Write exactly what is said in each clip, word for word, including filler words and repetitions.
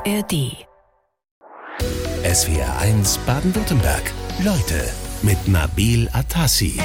R D. S W R eins Baden-Württemberg. Leute mit Nabil Atassi.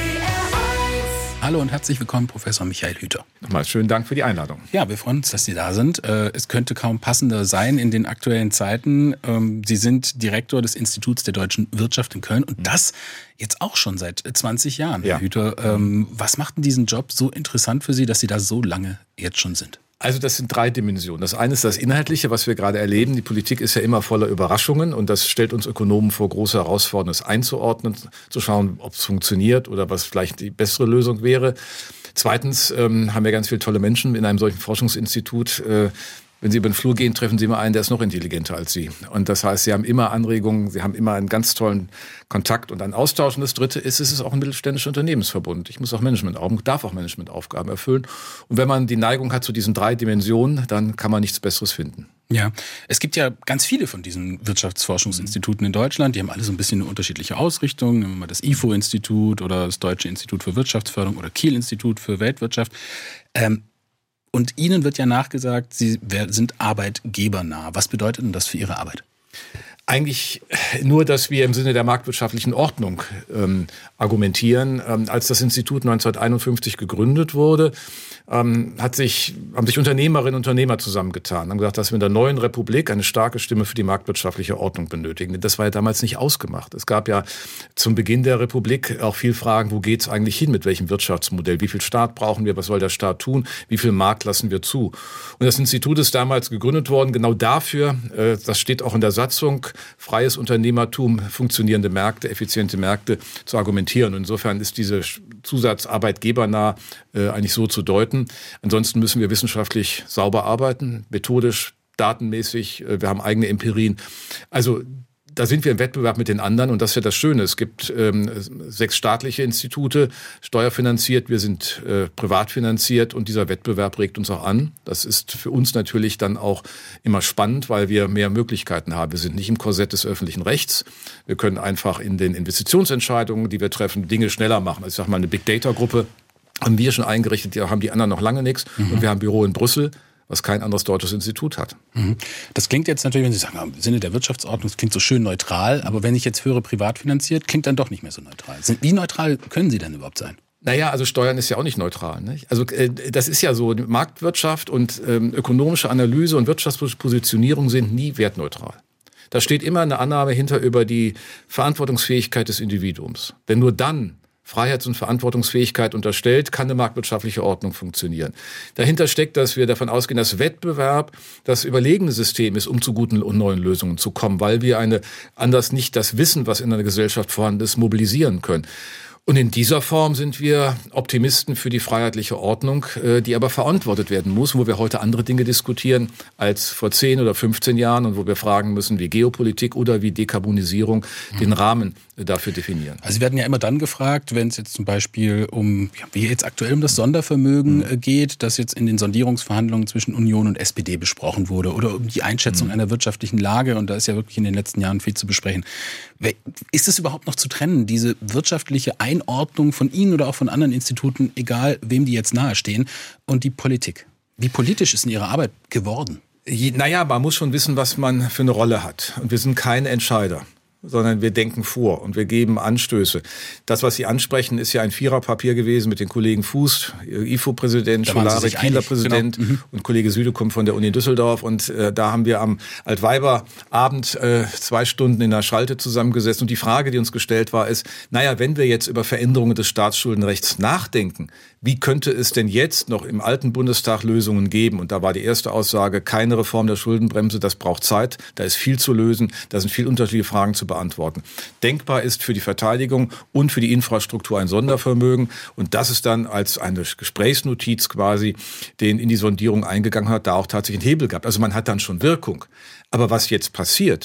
Hallo und herzlich willkommen, Professor Michael Hüter. Nochmal schönen Dank für die Einladung. Ja, wir freuen uns, dass Sie da sind. Es könnte kaum passender sein in den aktuellen Zeiten. Sie sind Direktor des Instituts der deutschen Wirtschaft in Köln und das jetzt auch schon seit zwanzig Jahren, Herr Ja. Hüter. Was macht denn diesen Job so interessant für Sie, dass Sie da so lange jetzt schon sind? Also das sind drei Dimensionen. Das eine ist das Inhaltliche, was wir gerade erleben. Die Politik ist ja immer voller Überraschungen und das stellt uns Ökonomen vor große Herausforderungen, es einzuordnen, zu schauen, ob es funktioniert oder was vielleicht die bessere Lösung wäre. Zweitens ähm, haben wir ganz viele tolle Menschen in einem solchen Forschungsinstitut. Äh, Wenn Sie über den Flur gehen, treffen Sie immer einen, der ist noch intelligenter als Sie. Und das heißt, Sie haben immer Anregungen, Sie haben immer einen ganz tollen Kontakt und einen Austausch. Und das Dritte ist, es ist auch ein mittelständischer Unternehmensverbund. Ich muss auch Managementaufgaben, darf auch Managementaufgaben erfüllen. Und wenn man die Neigung hat zu diesen drei Dimensionen, dann kann man nichts Besseres finden. Ja, es gibt ja ganz viele von diesen Wirtschaftsforschungsinstituten in Deutschland. Die haben alle so ein bisschen eine unterschiedliche Ausrichtung. Nehmen wir mal das I F O-Institut oder das Deutsche Institut für Wirtschaftsförderung oder Kiel-Institut für Weltwirtschaft. Ähm, Und Ihnen wird ja nachgesagt, Sie sind arbeitgebernah. Was bedeutet denn das für Ihre Arbeit? Eigentlich nur, dass wir im Sinne der marktwirtschaftlichen Ordnung ähm, argumentieren. Ähm, als das Institut neunzehnhunderteinundfünfzig gegründet wurde, ähm, hat sich, haben sich Unternehmerinnen und Unternehmer zusammengetan, haben gesagt, dass wir in der neuen Republik eine starke Stimme für die marktwirtschaftliche Ordnung benötigen. Das war ja damals nicht ausgemacht. Es gab ja zum Beginn der Republik auch viel Fragen, wo geht's eigentlich hin, mit welchem Wirtschaftsmodell? Wie viel Staat brauchen wir? Was soll der Staat tun? Wie viel Markt lassen wir zu? Und das Institut ist damals gegründet worden, genau dafür, äh, das steht auch in der Satzung, freies Unternehmertum, funktionierende Märkte, effiziente Märkte zu argumentieren. Und insofern ist diese Zusatz arbeitgebernah äh, eigentlich so zu deuten. Ansonsten müssen wir wissenschaftlich sauber arbeiten, methodisch, datenmäßig. Äh, wir haben eigene Empirien. Also da sind wir im Wettbewerb mit den anderen und das ist ja das Schöne. Es gibt ähm, sechs staatliche Institute, steuerfinanziert, wir sind äh, privat finanziert und dieser Wettbewerb regt uns auch an. Das ist für uns natürlich dann auch immer spannend, weil wir mehr Möglichkeiten haben. Wir sind nicht im Korsett des öffentlichen Rechts. Wir können einfach in den Investitionsentscheidungen, die wir treffen, Dinge schneller machen. Also ich sage mal, eine Big-Data-Gruppe haben wir schon eingerichtet, da haben die anderen noch lange nichts. Mhm. Und wir haben ein Büro in Brüssel, was kein anderes deutsches Institut hat. Das klingt jetzt natürlich, wenn Sie sagen, im Sinne der Wirtschaftsordnung, das klingt so schön neutral, aber wenn ich jetzt höre, privat finanziert, klingt dann doch nicht mehr so neutral. Wie neutral können Sie denn überhaupt sein? Naja, also Steuern ist ja auch nicht neutral. Nicht? Also äh, das ist ja so, Marktwirtschaft und ähm, ökonomische Analyse und Wirtschaftspositionierung sind nie wertneutral. Da steht immer eine Annahme hinter über die Verantwortungsfähigkeit des Individuums. Denn nur dann Freiheits- und Verantwortungsfähigkeit unterstellt, kann eine marktwirtschaftliche Ordnung funktionieren. Dahinter steckt, dass wir davon ausgehen, dass Wettbewerb das überlegene System ist, um zu guten und neuen Lösungen zu kommen, weil wir eine anders nicht das Wissen, was in einer Gesellschaft vorhanden ist, mobilisieren können. Und in dieser Form sind wir Optimisten für die freiheitliche Ordnung, die aber verantwortet werden muss, wo wir heute andere Dinge diskutieren als vor zehn oder fünfzehn Jahren und wo wir fragen müssen, wie Geopolitik oder wie Dekarbonisierung den Rahmen dafür definieren. Also Sie werden ja immer dann gefragt, wenn es jetzt zum Beispiel um, ja, wie jetzt aktuell um das Sondervermögen mhm. geht, das jetzt in den Sondierungsverhandlungen zwischen Union und S P D besprochen wurde oder um die Einschätzung mhm. einer wirtschaftlichen Lage und da ist ja wirklich in den letzten Jahren viel zu besprechen. Ist es überhaupt noch zu trennen, diese wirtschaftliche Einordnung von Ihnen oder auch von anderen Instituten, egal wem die jetzt nahestehen, und die Politik? Wie politisch ist denn Ihre Arbeit geworden? Naja, man muss schon wissen, was man für eine Rolle hat. Und wir sind keine Entscheider, sondern wir denken vor und wir geben Anstöße. Das, was Sie ansprechen, ist ja ein Viererpapier gewesen mit den Kollegen Fuß, I F O-Präsident, Scholare, Kieler Präsident genau. mhm. und Kollege Südekum von der Uni Düsseldorf. Und äh, da haben wir am Altweiberabend äh, zwei Stunden in der Schalte zusammengesessen. Und die Frage, die uns gestellt war, ist, naja, wenn wir jetzt über Veränderungen des Staatsschuldenrechts nachdenken, wie könnte es denn jetzt noch im alten Bundestag Lösungen geben? Und da war die erste Aussage, keine Reform der Schuldenbremse, das braucht Zeit, da ist viel zu lösen, da sind viel unterschiedliche Fragen zu beantworten. Denkbar ist für die Verteidigung und für die Infrastruktur ein Sondervermögen. Und das ist dann als eine Gesprächsnotiz quasi, den in die Sondierung eingegangen hat, da auch tatsächlich einen Hebel gab. Also man hat dann schon Wirkung. Aber was jetzt passiert,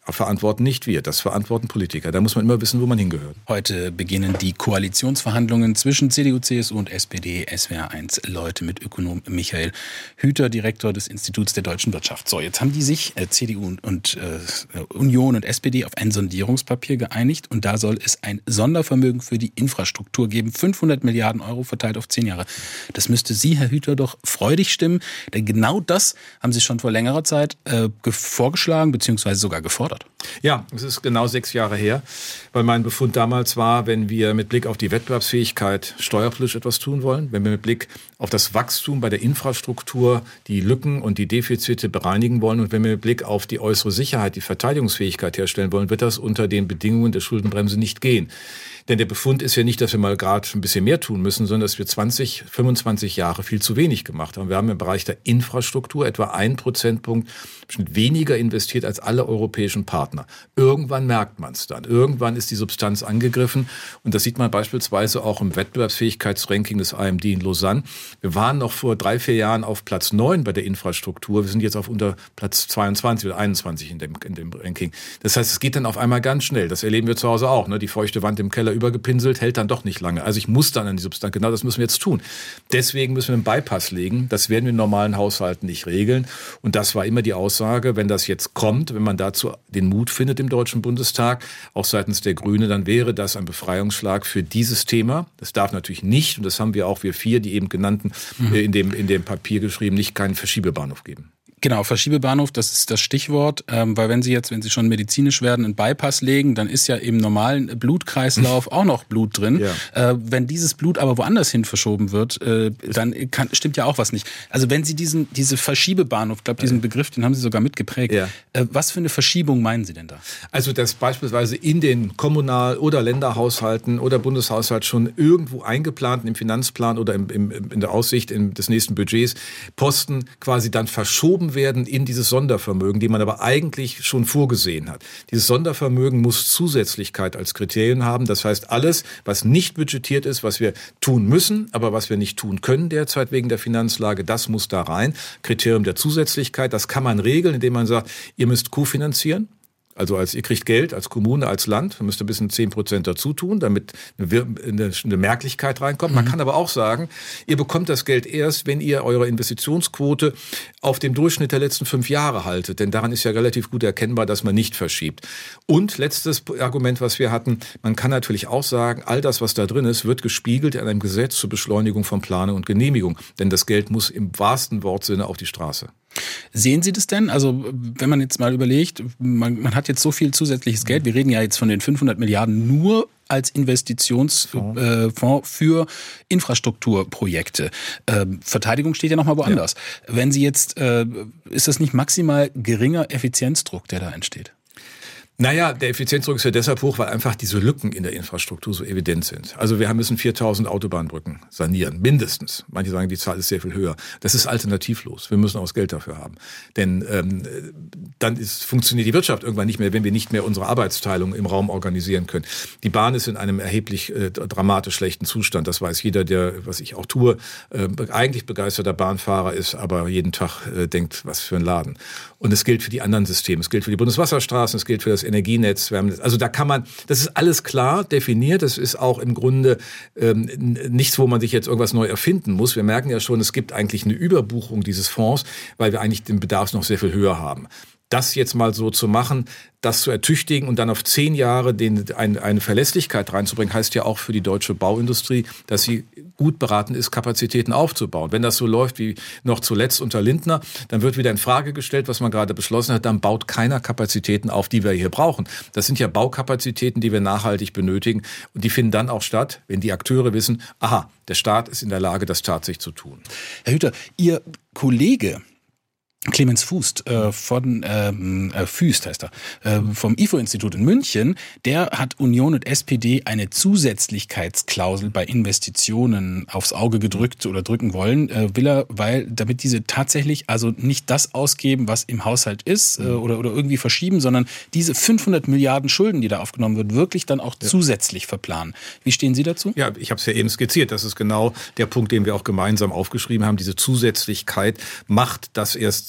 verantworten nicht wir, das verantworten Politiker. Da muss man immer wissen, wo man hingehört. Heute beginnen die Koalitionsverhandlungen zwischen C D U, C S U und S P D. S W R eins Leute mit Ökonom Michael Hüter, Direktor des Instituts der deutschen Wirtschaft. So, jetzt haben die sich, äh, C D U und, und äh, Union und S P D, auf ein Sondierungspapier geeinigt. Und da soll es ein Sondervermögen für die Infrastruktur geben. fünfhundert Milliarden Euro verteilt auf zehn Jahre. Das müsste Sie, Herr Hüter, doch freudig stimmen. Denn genau das haben Sie schon vor längerer Zeit äh, vorgeschlagen bzw. sogar gefordert. Ja, es ist genau sechs Jahre her, weil mein Befund damals war, wenn wir mit Blick auf die Wettbewerbsfähigkeit steuerpolitisch etwas tun wollen, wenn wir mit Blick auf das Wachstum bei der Infrastruktur die Lücken und die Defizite bereinigen wollen und wenn wir mit Blick auf die äußere Sicherheit, die Verteidigungsfähigkeit herstellen wollen, wird das unter den Bedingungen der Schuldenbremse nicht gehen. Denn der Befund ist ja nicht, dass wir mal gerade ein bisschen mehr tun müssen, sondern dass wir zwanzig, fünfundzwanzig Jahre viel zu wenig gemacht haben. Wir haben im Bereich der Infrastruktur etwa ein Prozentpunkt weniger investiert als alle europäischen Partner. Irgendwann merkt man es dann. Irgendwann ist die Substanz angegriffen. Und das sieht man beispielsweise auch im Wettbewerbsfähigkeitsranking des A M D in Lausanne. Wir waren noch vor drei, vier Jahren auf Platz neun bei der Infrastruktur. Wir sind jetzt auf unter Platz zweiundzwanzig oder einundzwanzig in dem, in dem Ranking. Das heißt, es geht dann auf einmal ganz schnell. Das erleben wir zu Hause auch. Ne? Die feuchte Wand im Keller übergepinselt, hält dann doch nicht lange. Also ich muss dann an die Substanz, genau das müssen wir jetzt tun. Deswegen müssen wir einen Bypass legen. Das werden wir in normalen Haushalten nicht regeln. Und das war immer die Aussage, wenn das jetzt kommt, wenn man dazu den Mut findet im Deutschen Bundestag, auch seitens der Grünen, dann wäre das ein Befreiungsschlag für dieses Thema. Das darf natürlich nicht, und das haben wir auch, wir vier, die eben genannten, mhm. in dem, in dem Papier geschrieben, nicht keinen Verschiebebahnhof geben. Genau, Verschiebebahnhof, das ist das Stichwort, ähm, weil wenn Sie jetzt, wenn Sie schon medizinisch werden, einen Bypass legen, dann ist ja im normalen Blutkreislauf auch noch Blut drin. Ja. Äh, wenn dieses Blut aber woanders hin verschoben wird, äh, dann kann, stimmt ja auch was nicht. Also wenn Sie diesen diese Verschiebebahnhof, ich glaube, diesen Begriff, den haben Sie sogar mitgeprägt. Ja. Äh, was für eine Verschiebung meinen Sie denn da? Also dass beispielsweise in den Kommunal- oder Länderhaushalten oder Bundeshaushalt schon irgendwo eingeplanten im Finanzplan oder im, im, in der Aussicht im, des nächsten Budgets Posten quasi dann verschoben werden in dieses Sondervermögen, die man aber eigentlich schon vorgesehen hat. Dieses Sondervermögen muss Zusätzlichkeit als Kriterium haben. Das heißt, alles, was nicht budgetiert ist, was wir tun müssen, aber was wir nicht tun können derzeit wegen der Finanzlage, das muss da rein. Kriterium der Zusätzlichkeit, das kann man regeln, indem man sagt, ihr müsst kofinanzieren. Also als ihr kriegt Geld als Kommune, als Land, müsst ihr ein bisschen zehn Prozent dazu tun, damit eine, eine, eine Merklichkeit reinkommt. Man kann aber auch sagen, ihr bekommt das Geld erst, wenn ihr eure Investitionsquote auf dem Durchschnitt der letzten fünf Jahre haltet. Denn daran ist ja relativ gut erkennbar, dass man nicht verschiebt. Und letztes Argument, was wir hatten, man kann natürlich auch sagen, all das, was da drin ist, wird gespiegelt in einem Gesetz zur Beschleunigung von Planung und Genehmigung. Denn das Geld muss im wahrsten Wortsinne auf die Straße. Sehen Sie das denn? Also wenn man jetzt mal überlegt, man, man hat jetzt so viel zusätzliches Geld, wir reden ja jetzt von den fünfhundert Milliarden nur als Investitionsfonds äh, für Infrastrukturprojekte. Äh, Verteidigung steht ja nochmal woanders. Ja. Wenn Sie jetzt, äh, ist das nicht maximal geringer Effizienzdruck, der da entsteht? Naja, der Effizienzdruck ist ja deshalb hoch, weil einfach diese Lücken in der Infrastruktur so evident sind. Also wir müssen viertausend Autobahnbrücken sanieren, mindestens. Manche sagen, die Zahl ist sehr viel höher. Das ist alternativlos. Wir müssen auch das Geld dafür haben. Denn ähm, dann ist, funktioniert die Wirtschaft irgendwann nicht mehr, wenn wir nicht mehr unsere Arbeitsteilung im Raum organisieren können. Die Bahn ist in einem erheblich äh, dramatisch schlechten Zustand. Das weiß jeder, der, was ich auch tue, äh, eigentlich begeisterter Bahnfahrer ist, aber jeden Tag äh, denkt, was für ein Laden. Und es gilt für die anderen Systeme. Es gilt für die Bundeswasserstraßen, es gilt für das Energienetz. Also da kann man, das ist alles klar definiert. Das ist auch im Grunde ähm, nichts, wo man sich jetzt irgendwas neu erfinden muss. Wir merken ja schon, es gibt eigentlich eine Überbuchung dieses Fonds, weil wir eigentlich den Bedarf noch sehr viel höher haben. Das jetzt mal so zu machen, das zu ertüchtigen und dann auf zehn Jahre den, ein, eine Verlässlichkeit reinzubringen, heißt ja auch für die deutsche Bauindustrie, dass sie gut beraten ist, Kapazitäten aufzubauen. Wenn das so läuft wie noch zuletzt unter Lindner, dann wird wieder in Frage gestellt, was man gerade beschlossen hat, dann baut keiner Kapazitäten auf, die wir hier brauchen. Das sind ja Baukapazitäten, die wir nachhaltig benötigen und die finden dann auch statt, wenn die Akteure wissen, aha, der Staat ist in der Lage, das tatsächlich zu tun. Herr Hüter, Ihr Kollege Clemens Fußt äh, von ähm, äh, Füst heißt er, äh, vom I F O-Institut in München, der hat Union und S P D eine Zusätzlichkeitsklausel bei Investitionen aufs Auge gedrückt oder drücken wollen, äh, will er, weil damit diese tatsächlich also nicht das ausgeben, was im Haushalt ist äh, oder, oder irgendwie verschieben, sondern diese fünfhundert Milliarden Schulden, die da aufgenommen wird, wirklich dann auch ja. zusätzlich verplanen. Wie stehen Sie dazu? Ja, ich habe es ja eben skizziert. Das ist genau der Punkt, den wir auch gemeinsam aufgeschrieben haben. Diese Zusätzlichkeit macht das erst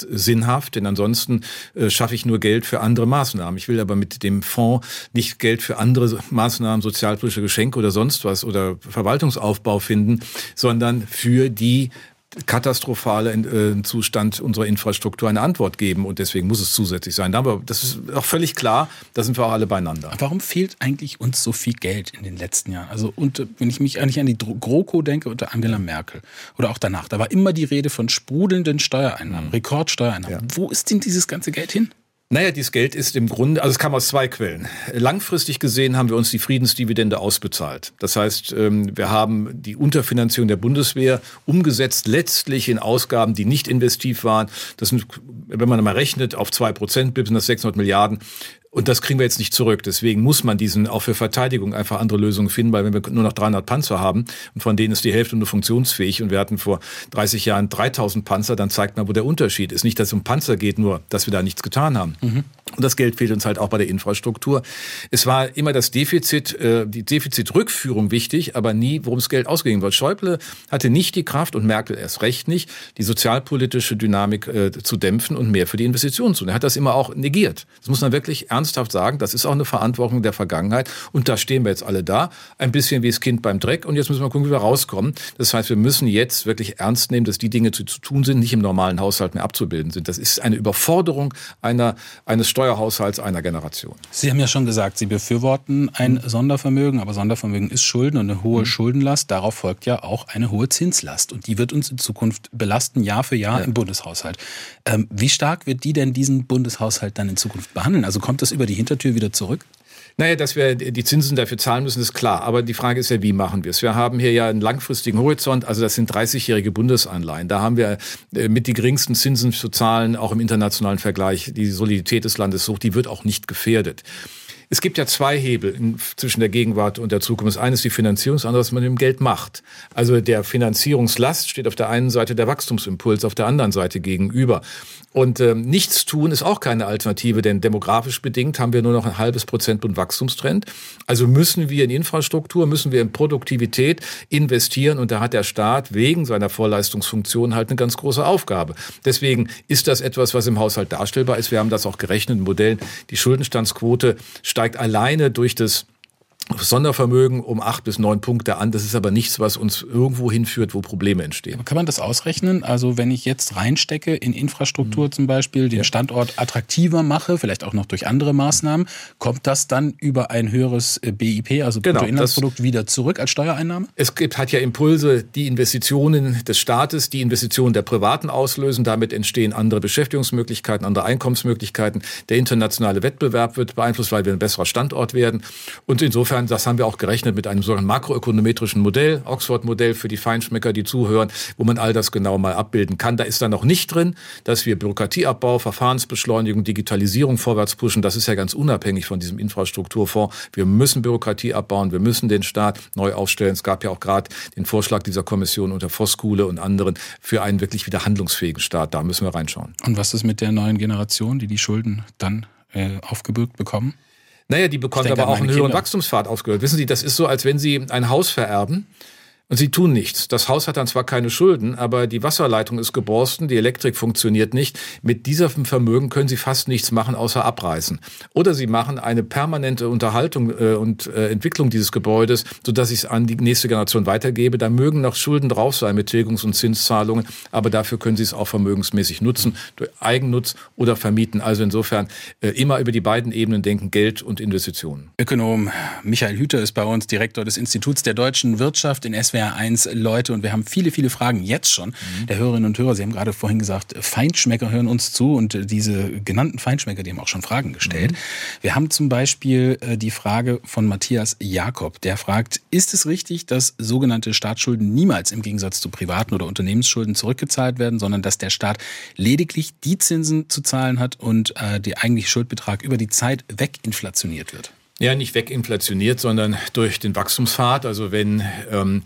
sinnhaft, denn ansonsten äh, schaffe ich nur Geld für andere Maßnahmen. Ich will aber mit dem Fonds nicht Geld für andere Maßnahmen, sozialpolitische Geschenke oder sonst was oder Verwaltungsaufbau finden, sondern für die katastrophale äh, Zustand unserer Infrastruktur eine Antwort geben und deswegen muss es zusätzlich sein. Aber das ist auch völlig klar, da sind wir auch alle beieinander. Warum fehlt eigentlich uns so viel Geld in den letzten Jahren? Also und, wenn ich mich eigentlich an die GroKo denke unter Angela Merkel oder auch danach, da war immer die Rede von sprudelnden Steuereinnahmen, mhm. Rekordsteuereinnahmen. Ja. Wo ist denn dieses ganze Geld hin? Naja, dieses Geld ist im Grunde, also es kam aus zwei Quellen. Langfristig gesehen haben wir uns die Friedensdividende ausbezahlt. Das heißt, wir haben die Unterfinanzierung der Bundeswehr umgesetzt, letztlich in Ausgaben, die nicht investiv waren. Das sind, wenn man mal rechnet, auf zwei Prozent sind das sechshundert Milliarden. Und das kriegen wir jetzt nicht zurück. Deswegen muss man diesen auch für Verteidigung einfach andere Lösungen finden, weil wenn wir nur noch dreihundert Panzer haben und von denen ist die Hälfte nur funktionsfähig und wir hatten vor dreißig Jahren dreitausend Panzer, dann zeigt man, wo der Unterschied ist. Nicht, dass es um Panzer geht, nur, dass wir da nichts getan haben. Mhm. Und das Geld fehlt uns halt auch bei der Infrastruktur. Es war immer das Defizit, äh, die Defizitrückführung wichtig, aber nie, worum das Geld ausgegeben wird. Schäuble hatte nicht die Kraft und Merkel erst recht nicht, die sozialpolitische Dynamik äh, zu dämpfen und mehr für die Investitionen zu tun. Er hat das immer auch negiert. Das muss man wirklich ernsthaft sagen. Das ist auch eine Verantwortung der Vergangenheit. Und da stehen wir jetzt alle da. Ein bisschen wie das Kind beim Dreck. Und jetzt müssen wir gucken, wie wir rauskommen. Das heißt, wir müssen jetzt wirklich ernst nehmen, dass die Dinge, die zu tun sind, nicht im normalen Haushalt mehr abzubilden sind. Das ist eine Überforderung einer, eines Steuerhaushalts einer Generation. Sie haben ja schon gesagt, Sie befürworten ein mhm. Sondervermögen. Aber Sondervermögen ist Schulden und eine hohe mhm. Schuldenlast. Darauf folgt ja auch eine hohe Zinslast. Und die wird uns in Zukunft belasten, Jahr für Jahr ja. im Bundeshaushalt. Ähm, wie stark wird die denn diesen Bundeshaushalt dann in Zukunft behandeln? Also kommt das über die Hintertür wieder zurück? Naja, dass wir die Zinsen dafür zahlen müssen, ist klar. Aber die Frage ist ja, wie machen wir es? Wir haben hier ja einen langfristigen Horizont, also das sind dreißigjährige Bundesanleihen. Da haben wir mit die geringsten Zinsen zu zahlen, auch im internationalen Vergleich. Die Solidität des Landes hoch, die wird auch nicht gefährdet. Es gibt ja zwei Hebel in, zwischen der Gegenwart und der Zukunft. Das eine ist die Finanzierung, das andere ist, was man mit dem Geld macht. Also der Finanzierungslast steht auf der einen Seite, der Wachstumsimpuls auf der anderen Seite gegenüber. Und ähm, nichts tun ist auch keine Alternative, denn demografisch bedingt haben wir nur noch ein halbes Prozentpunkt Wachstumstrend. Also müssen wir in Infrastruktur, müssen wir in Produktivität investieren und da hat der Staat wegen seiner Vorleistungsfunktion halt eine ganz große Aufgabe. Deswegen ist das etwas, was im Haushalt darstellbar ist. Wir haben das auch gerechnet in Modellen. Die Schuldenstandsquote steigt alleine durch das Sondervermögen um acht bis neun Punkte an. Das ist aber nichts, was uns irgendwo hinführt, wo Probleme entstehen. Aber kann man das ausrechnen? Also wenn ich jetzt reinstecke in Infrastruktur mhm. zum Beispiel, den ja. Standort attraktiver mache, vielleicht auch noch durch andere Maßnahmen, kommt das dann über ein höheres B I P, also genau, Bruttoinlandsprodukt, wieder zurück als Steuereinnahme? Es gibt, hat ja Impulse, die Investitionen des Staates, die Investitionen der Privaten auslösen. Damit entstehen andere Beschäftigungsmöglichkeiten, andere Einkommensmöglichkeiten. Der internationale Wettbewerb wird beeinflusst, weil wir ein besserer Standort werden. Und insofern, das haben wir auch gerechnet mit einem sogenannten makroökonometrischen Modell, Oxford-Modell für die Feinschmecker, die zuhören, wo man all das genau mal abbilden kann. Da ist dann noch nicht drin, dass wir Bürokratieabbau, Verfahrensbeschleunigung, Digitalisierung vorwärts pushen. Das ist ja ganz unabhängig von diesem Infrastrukturfonds. Wir müssen Bürokratie abbauen, wir müssen den Staat neu aufstellen. Es gab ja auch gerade den Vorschlag dieser Kommission unter Voskuhle und anderen für einen wirklich wieder handlungsfähigen Staat. Da müssen wir reinschauen. Und was ist mit der neuen Generation, die die Schulden dann äh, aufgebürgt bekommen? Naja, die bekommt aber auch einen höheren Kinder. Wachstumspfad ausgehört. Wissen Sie, das ist so, als wenn Sie ein Haus vererben und Sie tun nichts. Das Haus hat dann zwar keine Schulden, aber die Wasserleitung ist geborsten, die Elektrik funktioniert nicht. Mit diesem Vermögen können Sie fast nichts machen, außer abreißen. Oder Sie machen eine permanente Unterhaltung äh, und äh, Entwicklung dieses Gebäudes, sodass ich es an die nächste Generation weitergebe. Da mögen noch Schulden drauf sein mit Tilgungs- und Zinszahlungen, aber dafür können Sie es auch vermögensmäßig nutzen, durch Eigennutz oder vermieten. Also insofern äh, immer über die beiden Ebenen denken, Geld und Investitionen. Ökonom Michael Hüter ist bei uns, Direktor des Instituts der deutschen Wirtschaft in S W R eins, Leute, und wir haben viele, viele Fragen jetzt schon mhm. der Hörerinnen und Hörer. Sie haben gerade vorhin gesagt, Feinschmecker hören uns zu und diese genannten Feinschmecker, die haben auch schon Fragen gestellt. Mhm. Wir haben zum Beispiel die Frage von Matthias Jakob, der fragt, ist es richtig, dass sogenannte Staatsschulden niemals im Gegensatz zu privaten oder Unternehmensschulden zurückgezahlt werden, sondern dass der Staat lediglich die Zinsen zu zahlen hat und äh, der eigentliche Schuldbetrag über die Zeit weginflationiert wird? Ja, nicht weginflationiert, sondern durch den Wachstumspfad. Also wenn ähm,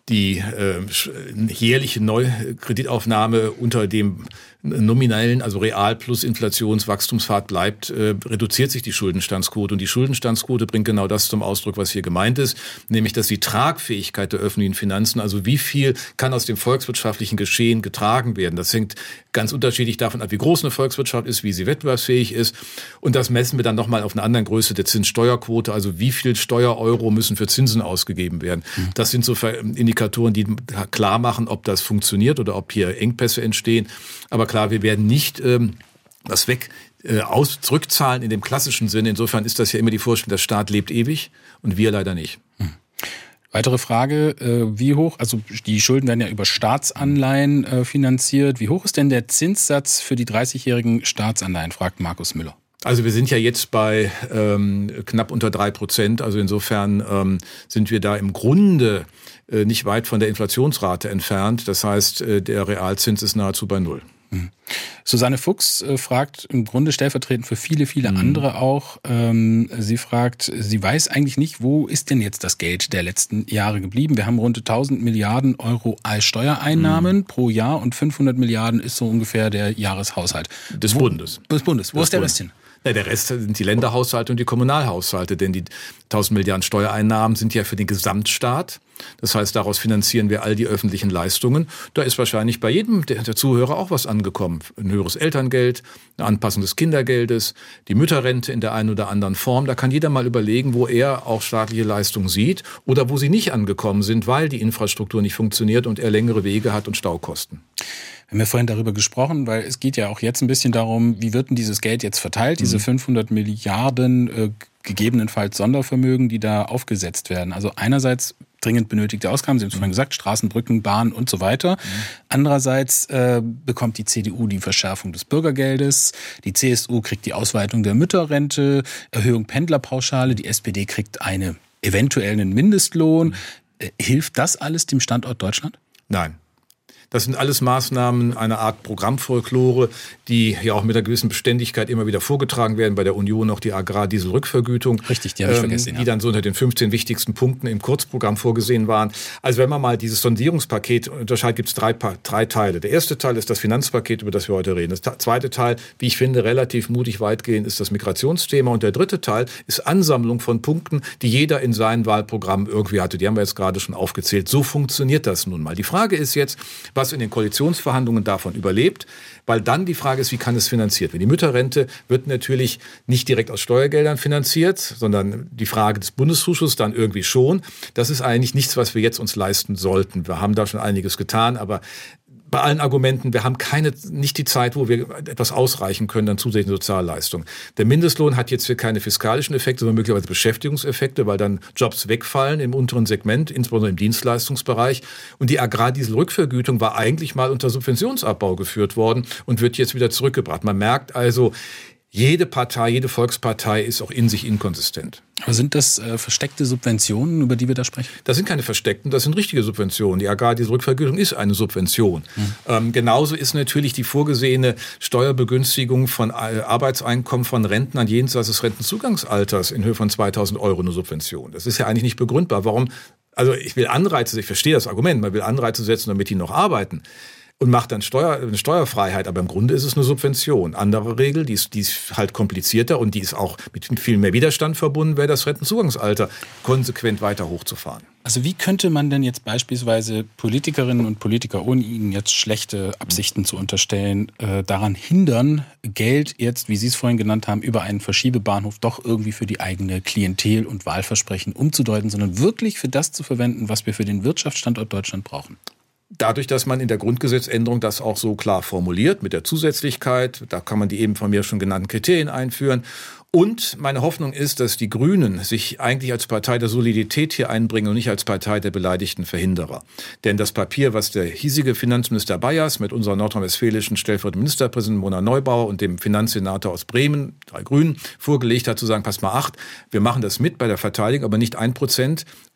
die äh, jährliche Neukreditaufnahme unter dem nominellen, also real plus Inflationswachstumspfad bleibt, äh, reduziert sich die Schuldenstandsquote. Und die Schuldenstandsquote bringt genau das zum Ausdruck, was hier gemeint ist, nämlich, dass die Tragfähigkeit der öffentlichen Finanzen, also wie viel kann aus dem volkswirtschaftlichen Geschehen getragen werden, das hängt ganz unterschiedlich davon ab, wie groß eine Volkswirtschaft ist, wie sie wettbewerbsfähig ist. Und das messen wir dann nochmal auf einer anderen Größe der Zinssteuerquote, also wie viel Steuereuro müssen für Zinsen ausgegeben werden. Mhm. Das sind so Indikatoren, die klar machen, ob das funktioniert oder ob hier Engpässe entstehen. Aber klar, wir werden nicht ähm, das weg äh, aus zurückzahlen in dem klassischen Sinne. Insofern ist das ja immer die Vorstellung, der Staat lebt ewig und wir leider nicht. Hm. Weitere Frage, äh, wie hoch, also die Schulden werden ja über Staatsanleihen äh, finanziert. Wie hoch ist denn der Zinssatz für die dreißigjährigen Staatsanleihen, fragt Markus Müller. Also wir sind ja jetzt bei ähm, knapp unter drei Prozent. Also insofern ähm, sind wir da im Grunde äh, nicht weit von der Inflationsrate entfernt. Das heißt, äh, der Realzins ist nahezu bei null. Susanne Fuchs äh, fragt im Grunde stellvertretend für viele, viele mhm. andere auch. Ähm, sie fragt, sie weiß eigentlich nicht, wo ist denn jetzt das Geld der letzten Jahre geblieben? Wir haben rund tausend Milliarden Euro als Steuereinnahmen mhm. pro Jahr und fünfhundert Milliarden ist so ungefähr der Jahreshaushalt. Des wo, Bundes. Des Bundes. Wo des ist der Bundes. Rest hin? Ja, der Rest sind die Länderhaushalte und die Kommunalhaushalte, denn die tausend Milliarden Steuereinnahmen sind ja für den Gesamtstaat. Das heißt, daraus finanzieren wir all die öffentlichen Leistungen. Da ist wahrscheinlich bei jedem der Zuhörer auch was angekommen. Ein höheres Elterngeld, eine Anpassung des Kindergeldes, die Mütterrente in der einen oder anderen Form. Da kann jeder mal überlegen, wo er auch staatliche Leistungen sieht oder wo sie nicht angekommen sind, weil die Infrastruktur nicht funktioniert und er längere Wege hat und Staukosten. Wir haben ja vorhin darüber gesprochen, weil es geht ja auch jetzt ein bisschen darum, wie wird denn dieses Geld jetzt verteilt, diese fünfhundert Milliarden äh, gegebenenfalls Sondervermögen, die da aufgesetzt werden. Also einerseits dringend benötigte Ausgaben, Sie haben es vorhin gesagt, Straßen, Brücken, Bahn und so weiter. Mhm. Andererseits äh, bekommt die C D U die Verschärfung des Bürgergeldes, die C S U kriegt die Ausweitung der Mütterrente, Erhöhung Pendlerpauschale, die S P D kriegt eine eventuellen Mindestlohn. Äh, hilft das alles dem Standort Deutschland? Nein. Das sind alles Maßnahmen einer Art Programmfolklore, die ja auch mit einer gewissen Beständigkeit immer wieder vorgetragen werden. Bei der Union noch die Agrardieselrückvergütung. Richtig, die habe ich ähm, vergessen. Ja. Die dann so unter den fünfzehn wichtigsten Punkten im Kurzprogramm vorgesehen waren. Also wenn man mal dieses Sondierungspaket unterscheidet, gibt es drei, drei Teile. Der erste Teil ist das Finanzpaket, über das wir heute reden. Das zweite Teil, wie ich finde, relativ mutig weitgehend, ist das Migrationsthema. Und der dritte Teil ist Ansammlung von Punkten, die jeder in seinem Wahlprogramm irgendwie hatte. Die haben wir jetzt gerade schon aufgezählt. So funktioniert das nun mal. Die Frage ist jetzt, was in den Koalitionsverhandlungen davon überlebt, weil dann die Frage ist, wie kann es finanziert werden? Die Mütterrente wird natürlich nicht direkt aus Steuergeldern finanziert, sondern die Frage des Bundeszuschusses dann irgendwie schon. Das ist eigentlich nichts, was wir jetzt uns leisten sollten. Wir haben da schon einiges getan, aber bei allen Argumenten, wir haben keine, nicht die Zeit, wo wir etwas ausreichen können an zusätzlichen Sozialleistungen. Der Mindestlohn hat jetzt hier keine fiskalischen Effekte, sondern möglicherweise Beschäftigungseffekte, weil dann Jobs wegfallen im unteren Segment, insbesondere im Dienstleistungsbereich. Und die Agrardieselrückvergütung war eigentlich mal unter Subventionsabbau geführt worden und wird jetzt wieder zurückgebracht. Man merkt also, jede Partei, jede Volkspartei ist auch in sich inkonsistent. Aber sind das äh, versteckte Subventionen, über die wir da sprechen? Das sind keine versteckten, das sind richtige Subventionen. Die Agrardieselrückvergütung ist eine Subvention. Mhm. Ähm, genauso ist natürlich die vorgesehene Steuerbegünstigung von äh, Arbeitseinkommen von Rentnern jenseits des Rentenzugangsalters in Höhe von zweitausend Euro eine Subvention. Das ist ja eigentlich nicht begründbar. Warum? Also ich will Anreize, ich verstehe das Argument, man will Anreize setzen, damit die noch arbeiten. Und macht dann Steuer, eine Steuerfreiheit, aber im Grunde ist es eine Subvention. Andere Regel, die ist, die ist halt komplizierter und die ist auch mit viel mehr Widerstand verbunden, wäre das Rentenzugangsalter konsequent weiter hochzufahren. Also wie könnte man denn jetzt beispielsweise Politikerinnen und Politiker, ohne ihnen jetzt schlechte Absichten zu unterstellen, äh, daran hindern, Geld jetzt, wie Sie es vorhin genannt haben, über einen Verschiebebahnhof doch irgendwie für die eigene Klientel und Wahlversprechen umzudeuten, sondern wirklich für das zu verwenden, was wir für den Wirtschaftsstandort Deutschland brauchen? Dadurch, dass man in der Grundgesetzänderung das auch so klar formuliert, mit der Zusätzlichkeit, da kann man die eben von mir schon genannten Kriterien einführen. Und meine Hoffnung ist, dass die Grünen sich eigentlich als Partei der Solidität hier einbringen und nicht als Partei der beleidigten Verhinderer. Denn das Papier, was der hiesige Finanzminister Bayers mit unserer nordrhein-westfälischen stellvertretenden Ministerpräsidentin Mona Neubauer und dem Finanzsenator aus Bremen, drei Grünen, vorgelegt hat, zu sagen, pass mal acht, wir machen das mit bei der Verteidigung, aber nicht ein Prozent.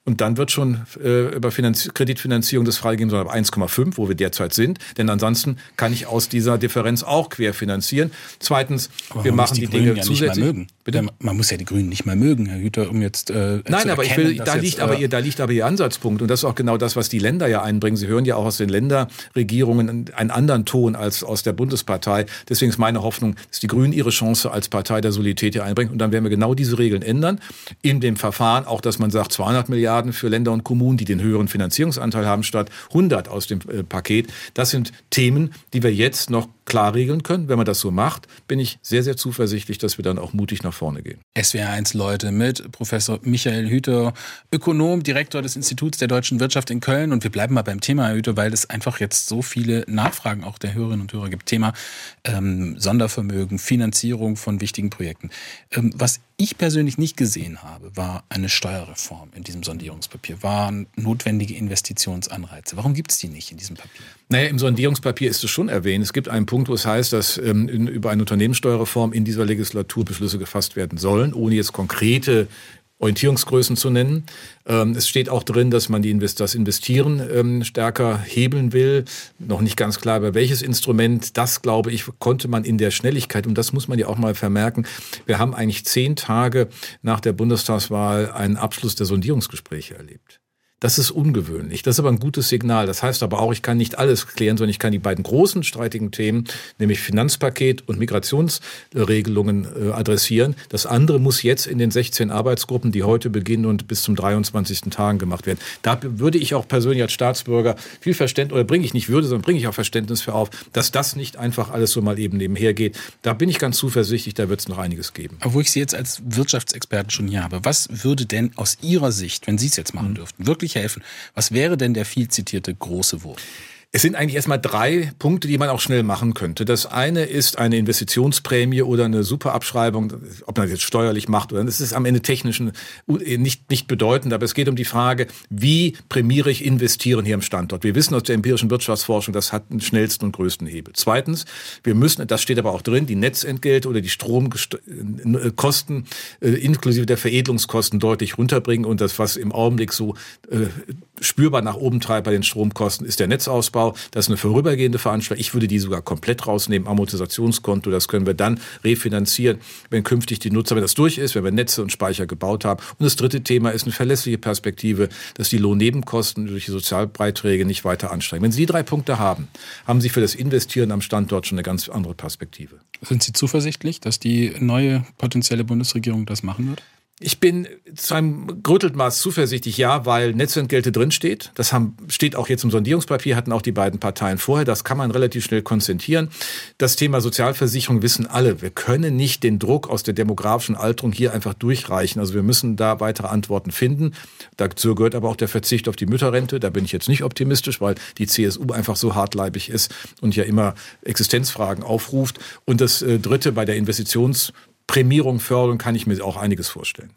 Und dann wird schon äh, über Finanz- Kreditfinanzierung das freigegeben, sondern ab eins Komma fünf, wo wir derzeit sind. Denn ansonsten kann ich aus dieser Differenz auch querfinanzieren. Zweitens, aber wir machen die, die Grünen Dinge ja zusätzlich. Nicht mal mögen. Bitte? Man muss ja die Grünen nicht mal mögen, Herr Hüter, um jetzt äh, Nein, zu aber erkennen, ich will, da jetzt, liegt äh, aber ihr, da liegt aber Ihr Ansatzpunkt. Und das ist auch genau das, was die Länder ja einbringen. Sie hören ja auch aus den Länderregierungen einen anderen Ton als aus der Bundespartei. Deswegen ist meine Hoffnung, dass die Grünen ihre Chance als Partei der Solidarität hier einbringen. Und dann werden wir genau diese Regeln ändern. In dem Verfahren auch, dass man sagt, zweihundert Milliarden für Länder und Kommunen, die den höheren Finanzierungsanteil haben, statt hundert aus dem äh, Paket. Das sind Themen, die wir jetzt noch klar regeln können. Wenn man das so macht, bin ich sehr, sehr zuversichtlich, dass wir dann auch mutig nach vorne gehen. S W R eins Leute mit Professor Michael Hüter, Ökonom, Direktor des Instituts der deutschen Wirtschaft in Köln. Und wir bleiben mal beim Thema, Herr Hüter, weil es einfach jetzt so viele Nachfragen auch der Hörerinnen und Hörer gibt. Thema ähm, Sondervermögen, Finanzierung von wichtigen Projekten. Ähm, was ich persönlich nicht gesehen habe, war eine Steuerreform in diesem Sondierungspapier, waren notwendige Investitionsanreize. Warum gibt es die nicht in diesem Papier? Naja, im Sondierungspapier ist es schon erwähnt. Es gibt einen Punkt, wo es heißt, dass ähm, in, über eine Unternehmenssteuerreform in dieser Legislatur Beschlüsse gefasst werden sollen, ohne jetzt konkrete Orientierungsgrößen zu nennen. Ähm, es steht auch drin, dass man die Invest- das Investieren ähm, stärker hebeln will. Noch nicht ganz klar, über welches Instrument. Das, glaube ich, konnte man in der Schnelligkeit, und das muss man ja auch mal vermerken, wir haben eigentlich zehn Tage nach der Bundestagswahl einen Abschluss der Sondierungsgespräche erlebt. Das ist ungewöhnlich. Das ist aber ein gutes Signal. Das heißt aber auch, ich kann nicht alles klären, sondern ich kann die beiden großen streitigen Themen, nämlich Finanzpaket und Migrationsregelungen, äh, adressieren. Das andere muss jetzt in den sechzehn Arbeitsgruppen, die heute beginnen und bis zum dreiundzwanzigsten Tagen gemacht werden. Da würde ich auch persönlich als Staatsbürger viel Verständnis, oder bringe ich nicht Würde, sondern bringe ich auch Verständnis für auf, dass das nicht einfach alles so mal eben nebenher geht. Da bin ich ganz zuversichtlich, da wird es noch einiges geben. Aber wo ich Sie jetzt als Wirtschaftsexperten schon hier habe, was würde denn aus Ihrer Sicht, wenn Sie es jetzt machen mhm. dürften, wirklich helfen? Was wäre denn der viel zitierte große Wurf? Es sind eigentlich erstmal drei Punkte, die man auch schnell machen könnte. Das eine ist eine Investitionsprämie oder eine Superabschreibung, ob man das jetzt steuerlich macht oder das ist am Ende technisch nicht, nicht bedeutend, aber es geht um die Frage, wie prämiere ich Investieren hier am Standort? Wir wissen aus der empirischen Wirtschaftsforschung, das hat den schnellsten und größten Hebel. Zweitens, wir müssen, das steht aber auch drin, die Netzentgelte oder die Stromkosten äh, inklusive der Veredelungskosten deutlich runterbringen und das, was im Augenblick so äh, spürbar nach oben treibt bei den Stromkosten, ist der Netzausbau. Das ist eine vorübergehende Veranstaltung. Ich würde die sogar komplett rausnehmen. Amortisationskonto, das können wir dann refinanzieren, wenn künftig die Nutzer, wenn das durch ist, wenn wir Netze und Speicher gebaut haben. Und das dritte Thema ist eine verlässliche Perspektive, dass die Lohnnebenkosten durch die Sozialbeiträge nicht weiter ansteigen. Wenn Sie die drei Punkte haben, haben Sie für das Investieren am Standort schon eine ganz andere Perspektive. Sind Sie zuversichtlich, dass die neue potenzielle Bundesregierung das machen wird? Ich bin zu einem gerüttelten Maß zuversichtlich, ja, weil Netzentgelte drinsteht. Das haben, steht auch jetzt im Sondierungspapier, hatten auch die beiden Parteien vorher. Das kann man relativ schnell konzentrieren. Das Thema Sozialversicherung wissen alle. Wir können nicht den Druck aus der demografischen Alterung hier einfach durchreichen. Also wir müssen da weitere Antworten finden. Dazu gehört aber auch der Verzicht auf die Mütterrente. Da bin ich jetzt nicht optimistisch, weil die C S U einfach so hartleibig ist und ja immer Existenzfragen aufruft. Und das äh, Dritte bei der Investitions Prämierung, Förderung kann ich mir auch einiges vorstellen.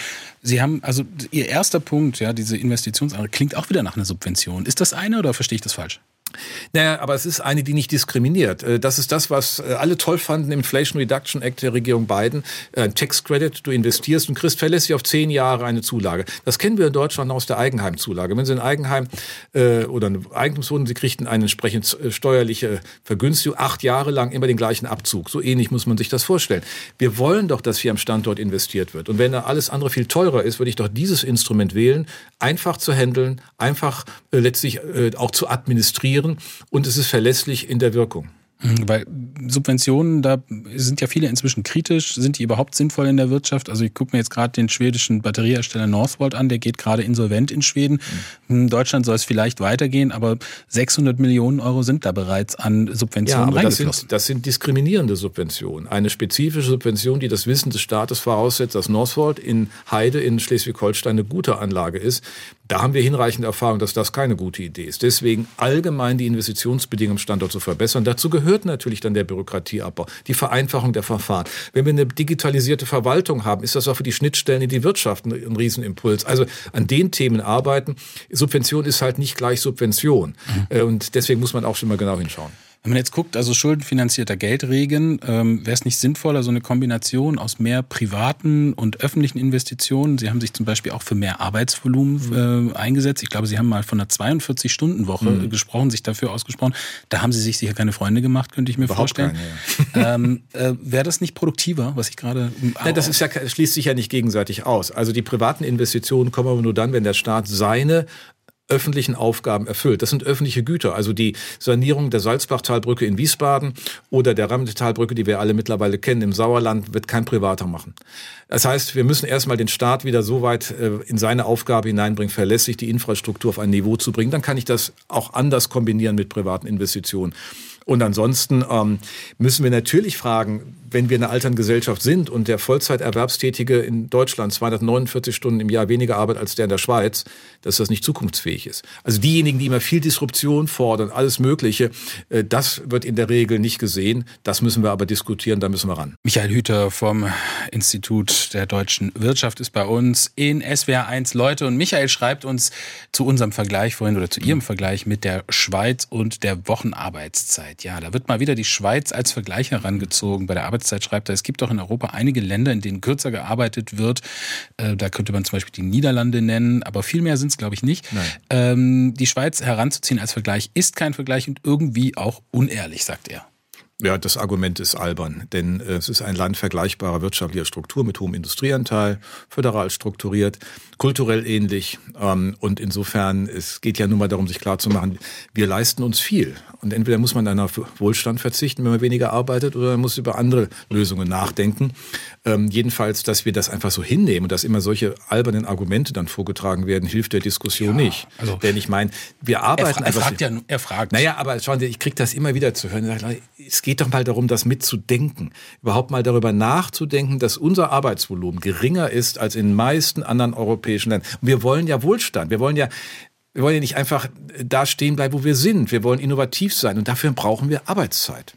Sie haben, also Ihr erster Punkt, ja, diese Investitionsanreize, klingt auch wieder nach einer Subvention. Ist das eine oder verstehe ich das falsch? Naja, aber es ist eine, die nicht diskriminiert. Das ist das, was alle toll fanden im Inflation Reduction Act der Regierung Biden. Tax Credit, du investierst und kriegst verlässlich auf zehn Jahre eine Zulage. Das kennen wir in Deutschland aus der Eigenheimzulage. Wenn Sie ein Eigenheim äh, oder eine Eigentumswohnung, Sie kriegten eine entsprechend steuerliche Vergünstigung, acht Jahre lang immer den gleichen Abzug. So ähnlich muss man sich das vorstellen. Wir wollen doch, dass hier am Standort investiert wird. Und wenn da alles andere viel teurer ist, würde ich doch dieses Instrument wählen, einfach zu handeln, einfach äh, letztlich äh, auch zu administrieren. Und es ist verlässlich in der Wirkung. Weil Subventionen, da sind ja viele inzwischen kritisch. Sind die überhaupt sinnvoll in der Wirtschaft? Also ich gucke mir jetzt gerade den schwedischen Batteriehersteller Northvolt an, der geht gerade insolvent in Schweden. Mhm. In Deutschland soll es vielleicht weitergehen, aber sechshundert Millionen Euro sind da bereits an Subventionen ja, reingeflossen. Das sind, das sind diskriminierende Subventionen. Eine spezifische Subvention, die das Wissen des Staates voraussetzt, dass Northvolt in Heide in Schleswig-Holstein eine gute Anlage ist. Da haben wir hinreichende Erfahrung, dass das keine gute Idee ist. Deswegen allgemein die Investitionsbedingungen am Standort zu verbessern. Dazu gehört natürlich dann der Bürokratieabbau, die Vereinfachung der Verfahren. Wenn wir eine digitalisierte Verwaltung haben, ist das auch für die Schnittstellen in die Wirtschaft ein, ein Riesenimpuls. Also an den Themen arbeiten. Subvention ist halt nicht gleich Subvention. Mhm. Und deswegen muss man auch schon mal genau hinschauen. Wenn man jetzt guckt, also schuldenfinanzierter Geldregen, ähm, wäre es nicht sinnvoller, so eine Kombination aus mehr privaten und öffentlichen Investitionen? Sie haben sich zum Beispiel auch für mehr Arbeitsvolumen äh, eingesetzt. Ich glaube, Sie haben mal von einer zweiundvierzig-Stunden-Woche mhm. gesprochen, sich dafür ausgesprochen. Da haben Sie sich sicher keine Freunde gemacht, könnte ich mir Überhaupt vorstellen. Keine, ja. ähm, äh, wäre das nicht produktiver, was ich gerade... Ja, das ist ja, schließt sich ja nicht gegenseitig aus. Also die privaten Investitionen kommen aber nur dann, wenn der Staat seine öffentlichen Aufgaben erfüllt. Das sind öffentliche Güter, also die Sanierung der Salzbachtalbrücke in Wiesbaden oder der Rammentalbrücke, die wir alle mittlerweile kennen im Sauerland, wird kein Privater machen. Das heißt, wir müssen erstmal den Staat wieder so weit in seine Aufgabe hineinbringen, verlässlich die Infrastruktur auf ein Niveau zu bringen. Dann kann ich das auch anders kombinieren mit privaten Investitionen. Und ansonsten ähm, müssen wir natürlich fragen, wenn wir in einer alternden Gesellschaft sind und der Vollzeiterwerbstätige in Deutschland zweihundertneunundvierzig Stunden im Jahr weniger arbeitet als der in der Schweiz, dass das nicht zukunftsfähig ist. Also diejenigen, die immer viel Disruption fordern, alles Mögliche, äh, das wird in der Regel nicht gesehen. Das müssen wir aber diskutieren, da müssen wir ran. Michael Hüter vom Institut der deutschen Wirtschaft ist bei uns in S W R eins Leute. Und Michael schreibt uns zu unserem Vergleich vorhin oder zu Ihrem Vergleich mit der Schweiz und der Wochenarbeitszeit. Ja, da wird mal wieder die Schweiz als Vergleich herangezogen. Bei der Arbeitszeit schreibt er, es gibt doch in Europa einige Länder, in denen kürzer gearbeitet wird. Äh, da könnte man zum Beispiel die Niederlande nennen, aber viel mehr sind es, glaube ich, nicht. Ähm, die Schweiz heranzuziehen als Vergleich ist kein Vergleich und irgendwie auch unehrlich, sagt er. Ja, das Argument ist albern, denn äh, es ist ein Land vergleichbarer wirtschaftlicher Struktur mit hohem Industrieanteil, föderal strukturiert, kulturell ähnlich ähm, und insofern, es geht ja nur mal darum, sich klarzumachen, wir leisten uns viel und entweder muss man dann auf Wohlstand verzichten, wenn man weniger arbeitet, oder man muss über andere Lösungen nachdenken. Ähm, jedenfalls, dass wir das einfach so hinnehmen und dass immer solche albernen Argumente dann vorgetragen werden, hilft der Diskussion ja, nicht. Also, denn ich meine, wir arbeiten... Er, fra- er fragt ja, er fragt. Naja, aber schauen Sie, ich kriege das immer wieder zu hören. Es geht doch mal darum, das mitzudenken. Überhaupt mal darüber nachzudenken, dass unser Arbeitsvolumen geringer ist als in den meisten anderen europäischen Ländern. Und wir wollen ja Wohlstand. Wir wollen ja, wir wollen ja nicht einfach da stehen bleiben, wo wir sind. Wir wollen innovativ sein und dafür brauchen wir Arbeitszeit.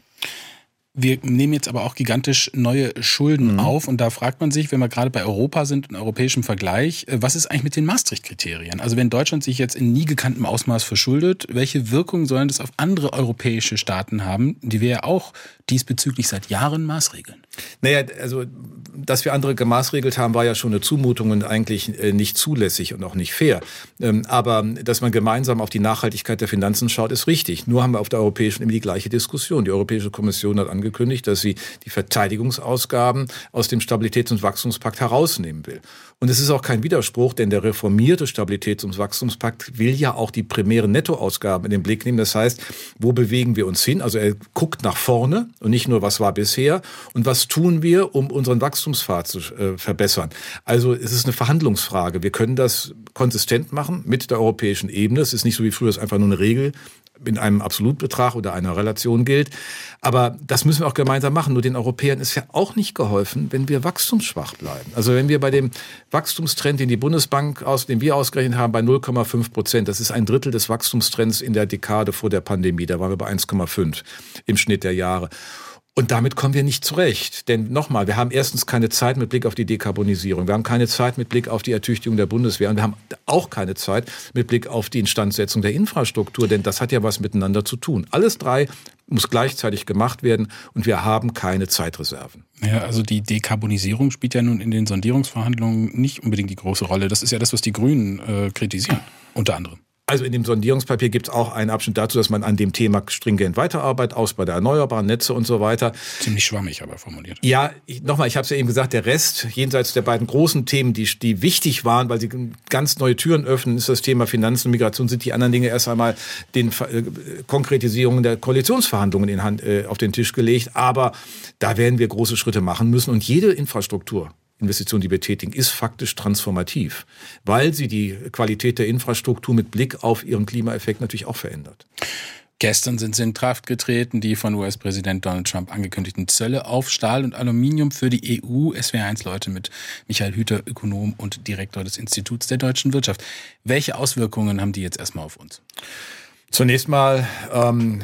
Wir nehmen jetzt aber auch gigantisch neue Schulden mhm. auf und da fragt man sich, wenn wir gerade bei Europa sind, in europäischem Vergleich, was ist eigentlich mit den Maastricht-Kriterien? Also wenn Deutschland sich jetzt in nie gekanntem Ausmaß verschuldet, welche Wirkung sollen das auf andere europäische Staaten haben, die wir ja auch diesbezüglich seit Jahren maßregeln? Naja, also dass wir andere gemaßregelt haben, war ja schon eine Zumutung und eigentlich nicht zulässig und auch nicht fair. Aber dass man gemeinsam auf die Nachhaltigkeit der Finanzen schaut, ist richtig. Nur haben wir auf der europäischen immer die gleiche Diskussion. Die Europäische Kommission hat angekündigt, dass sie die Verteidigungsausgaben aus dem Stabilitäts- und Wachstumspakt herausnehmen will. Und es ist auch kein Widerspruch, denn der reformierte Stabilitäts- und Wachstumspakt will ja auch die primären Nettoausgaben in den Blick nehmen. Das heißt, wo bewegen wir uns hin? Also er guckt nach vorne und nicht nur, was war bisher und was tun wir, um unseren Wachstumspfad zu äh, verbessern. Also es ist eine Verhandlungsfrage. Wir können das konsistent machen mit der europäischen Ebene. Es ist nicht so wie früher, es ist einfach nur eine Regel in einem Absolutbetrag oder einer Relation gilt. Aber das müssen wir auch gemeinsam machen. Nur den Europäern ist ja auch nicht geholfen, wenn wir wachstumsschwach bleiben. Also wenn wir bei dem Wachstumstrend, den die Bundesbank, aus, den wir ausgerechnet haben, bei null Komma fünf Prozent, das ist ein Drittel des Wachstumstrends in der Dekade vor der Pandemie. Da waren wir bei eins Komma fünf im Schnitt der Jahre. Und damit kommen wir nicht zurecht. Denn nochmal, wir haben erstens keine Zeit mit Blick auf die Dekarbonisierung. Wir haben keine Zeit mit Blick auf die Ertüchtigung der Bundeswehr. Und wir haben auch keine Zeit mit Blick auf die Instandsetzung der Infrastruktur. Denn das hat ja was miteinander zu tun. Alles drei muss gleichzeitig gemacht werden. Und wir haben keine Zeitreserven. Ja, also die Dekarbonisierung spielt ja nun in den Sondierungsverhandlungen nicht unbedingt die große Rolle. Das ist ja das, was die Grünen äh, kritisieren, unter anderem. Also in dem Sondierungspapier gibt es auch einen Abschnitt dazu, dass man an dem Thema stringent weiterarbeitet, Ausbau der erneuerbaren Netze und so weiter. Ziemlich schwammig aber formuliert. Ja, nochmal, ich habe es ja eben gesagt, der Rest, jenseits der beiden großen Themen, die, die wichtig waren, weil sie ganz neue Türen öffnen, ist das Thema Finanzen und Migration, sind die anderen Dinge erst einmal den äh, Konkretisierungen der Koalitionsverhandlungen in Hand, äh, auf den Tisch gelegt. Aber da werden wir große Schritte machen müssen und jede Infrastruktur, Investition, die wir tätigen, ist faktisch transformativ, weil sie die Qualität der Infrastruktur mit Blick auf ihren Klimaeffekt natürlich auch verändert. Gestern sind sie in Kraft getreten, die von U S-Präsident Donald Trump angekündigten Zölle auf Stahl und Aluminium für die E U. S W R eins Leute mit Michael Hüter, Ökonom und Direktor des Instituts der deutschen Wirtschaft. Welche Auswirkungen haben die jetzt erstmal auf uns? Zunächst mal ähm,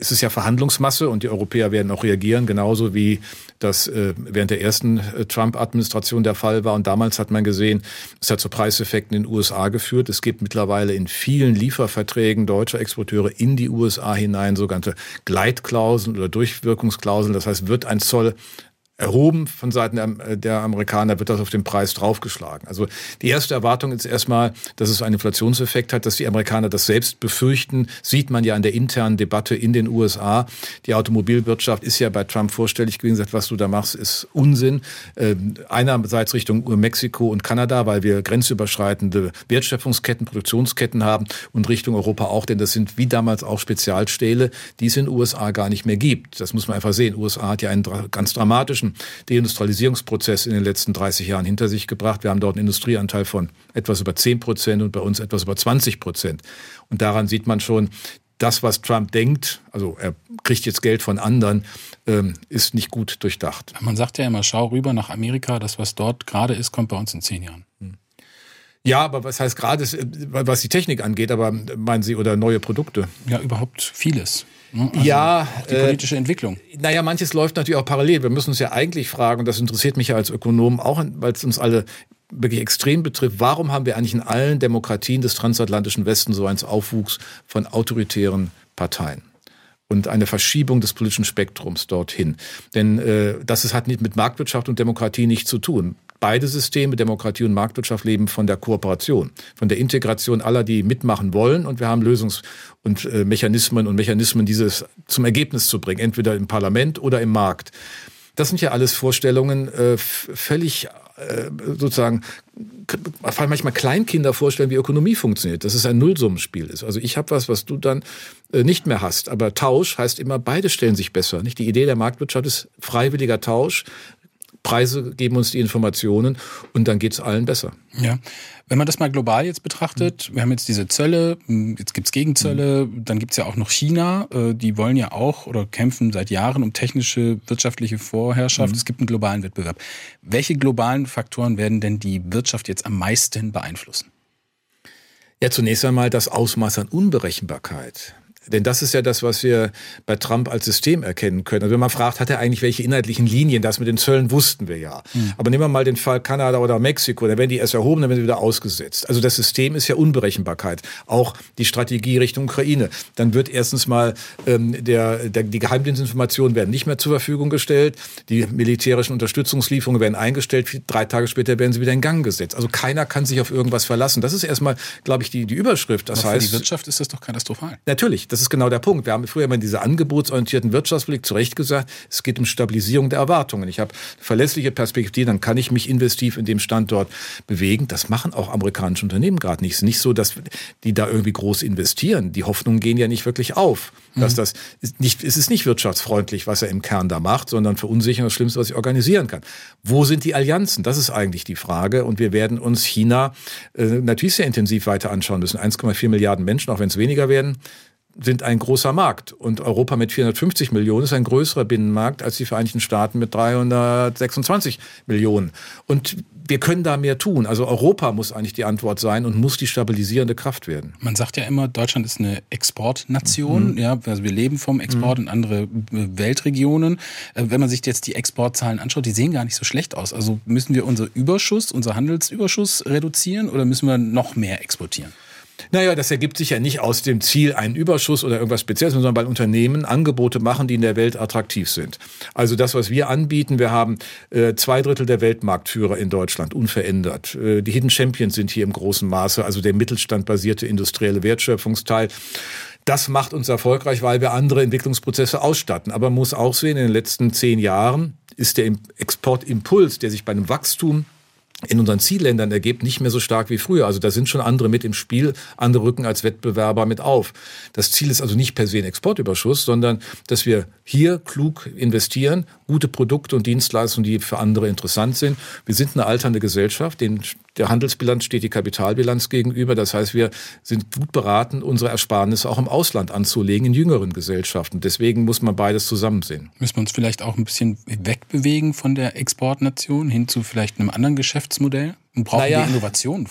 es ist ja Verhandlungsmasse und die Europäer werden auch reagieren, genauso wie das äh, während der ersten äh, Trump-Administration der Fall war. Und damals hat man gesehen, es hat zu Preiseffekten in den U S A geführt. Es gibt mittlerweile in vielen Lieferverträgen deutscher Exporteure in die U S A hinein sogenannte Gleitklauseln oder Durchwirkungsklauseln. Das heißt, wird ein Zoll erhoben von Seiten der, der Amerikaner, wird das auf den Preis draufgeschlagen. Also die erste Erwartung ist erstmal, dass es einen Inflationseffekt hat, dass die Amerikaner das selbst befürchten. Sieht man ja in der internen Debatte in den U S A. Die Automobilwirtschaft ist ja bei Trump vorstellig gewesen, sagt, was du da machst, ist Unsinn. Ähm, einerseits Richtung Mexiko und Kanada, weil wir grenzüberschreitende Wertschöpfungsketten, Produktionsketten haben und Richtung Europa auch, denn das sind wie damals auch Spezialstähle, die es in den U S A gar nicht mehr gibt. Das muss man einfach sehen. U S A hat ja einen ganz dramatischen Deindustrialisierungsprozess in den letzten dreißig Jahren hinter sich gebracht. Wir haben dort einen Industrieanteil von etwas über zehn Prozent und bei uns etwas über zwanzig Prozent. Und daran sieht man schon, das, was Trump denkt, also er kriegt jetzt Geld von anderen, ähm, ist nicht gut durchdacht. Man sagt ja immer, schau rüber nach Amerika, das, was dort gerade ist, kommt bei uns in zehn Jahren. Ja, aber was heißt gerade, was die Technik angeht, aber meinen Sie, oder neue Produkte? Ja, überhaupt vieles. Also ja, die politische äh, Entwicklung. Naja, manches läuft natürlich auch parallel. Wir müssen uns ja eigentlich fragen, und das interessiert mich ja als Ökonom auch, weil es uns alle wirklich extrem betrifft, warum haben wir eigentlich in allen Demokratien des transatlantischen Westens so einen Aufwuchs von autoritären Parteien? Und eine Verschiebung des politischen Spektrums dorthin. Denn äh, das ist, hat nicht mit Marktwirtschaft und Demokratie nichts zu tun. Beide Systeme, Demokratie und Marktwirtschaft, leben von der Kooperation, von der Integration aller, die mitmachen wollen. Und wir haben Lösungs- und äh, Mechanismen und Mechanismen, dieses zum Ergebnis zu bringen, entweder im Parlament oder im Markt. Das sind ja alles Vorstellungen, äh, völlig äh, sozusagen, vor allem manchmal Kleinkinder vorstellen, wie Ökonomie funktioniert, dass es ein Nullsummenspiel ist. Also ich habe was, was du dann äh, nicht mehr hast. Aber Tausch heißt immer, beide stellen sich besser. Nicht? Die Idee der Marktwirtschaft ist freiwilliger Tausch. Preise geben uns die Informationen und dann geht es allen besser. Ja, wenn man das mal global jetzt betrachtet, wir haben jetzt diese Zölle, jetzt gibt's Gegenzölle, mhm. dann gibt's ja auch noch China, die wollen ja auch oder kämpfen seit Jahren um technische, wirtschaftliche Vorherrschaft. Mhm. Es gibt einen globalen Wettbewerb. Welche globalen Faktoren werden denn die Wirtschaft jetzt am meisten beeinflussen? Ja, zunächst einmal das Ausmaß an Unberechenbarkeit. Denn das ist ja das, was wir bei Trump als System erkennen können. Also wenn man fragt, hat er eigentlich welche inhaltlichen Linien? Das mit den Zöllen wussten wir ja. Mhm. Aber nehmen wir mal den Fall Kanada oder Mexiko. Da werden die erst erhoben, dann werden sie wieder ausgesetzt. Also das System ist ja Unberechenbarkeit. Auch die Strategie Richtung Ukraine. Dann wird erstens mal ähm, der, der, die Geheimdienstinformationen werden nicht mehr zur Verfügung gestellt. Die militärischen Unterstützungslieferungen werden eingestellt. Drei Tage später werden sie wieder in Gang gesetzt. Also keiner kann sich auf irgendwas verlassen. Das ist erstmal, glaube ich, die, die Überschrift. Das Aber heißt, für die Wirtschaft ist das doch katastrophal. Natürlich. Das ist genau der Punkt. Wir haben früher immer in dieser angebotsorientierten Wirtschaftspolitik zu Recht gesagt, es geht um Stabilisierung der Erwartungen. Ich habe verlässliche Perspektive, dann kann ich mich investiv in dem Standort bewegen. Das machen auch amerikanische Unternehmen gerade nicht. Es ist nicht so, dass die da irgendwie groß investieren. Die Hoffnungen gehen ja nicht wirklich auf. Dass das ist nicht, es ist nicht wirtschaftsfreundlich, was er im Kern da macht, sondern verunsichern das Schlimmste, was ich organisieren kann. Wo sind die Allianzen? Das ist eigentlich die Frage. Und wir werden uns China äh, natürlich sehr intensiv weiter anschauen müssen. eins Komma vier Milliarden Menschen, auch wenn es weniger werden, sind ein großer Markt. Und Europa mit vierhundertfünfzig Millionen ist ein größerer Binnenmarkt als die Vereinigten Staaten mit dreihundertsechsundzwanzig Millionen. Und wir können da mehr tun. Also Europa muss eigentlich die Antwort sein und muss die stabilisierende Kraft werden. Man sagt ja immer, Deutschland ist eine Exportnation. Mhm. Ja, also wir leben vom Export mhm. in andere Weltregionen. Wenn man sich jetzt die Exportzahlen anschaut, die sehen gar nicht so schlecht aus. Also müssen wir unser Überschuss, unser Handelsüberschuss reduzieren oder müssen wir noch mehr exportieren? Naja, das ergibt sich ja nicht aus dem Ziel, einen Überschuss oder irgendwas Spezielles, sondern weil Unternehmen Angebote machen, die in der Welt attraktiv sind. Also das, was wir anbieten, wir haben äh, zwei Drittel der Weltmarktführer in Deutschland, unverändert. Äh, die Hidden Champions sind hier im großen Maße, also der mittelstandbasierte industrielle Wertschöpfungsteil. Das macht uns erfolgreich, weil wir andere Entwicklungsprozesse ausstatten. Aber man muss auch sehen, in den letzten zehn Jahren ist der Exportimpuls, der sich bei einem Wachstum in unseren Zielländern ergibt, nicht mehr so stark wie früher. Also da sind schon andere mit im Spiel, andere rücken als Wettbewerber mit auf. Das Ziel ist also nicht per se ein Exportüberschuss, sondern dass wir hier klug investieren, gute Produkte und Dienstleistungen, die für andere interessant sind. Wir sind eine alternde Gesellschaft, den, der Handelsbilanz steht die Kapitalbilanz gegenüber. Das heißt, wir sind gut beraten, unsere Ersparnisse auch im Ausland anzulegen, in jüngeren Gesellschaften. Deswegen muss man beides zusammen sehen. Müssen wir uns vielleicht auch ein bisschen wegbewegen von der Exportnation hin zu vielleicht einem anderen Geschäftsmodell? Und brauchen naja, wir Innovationen vor allem?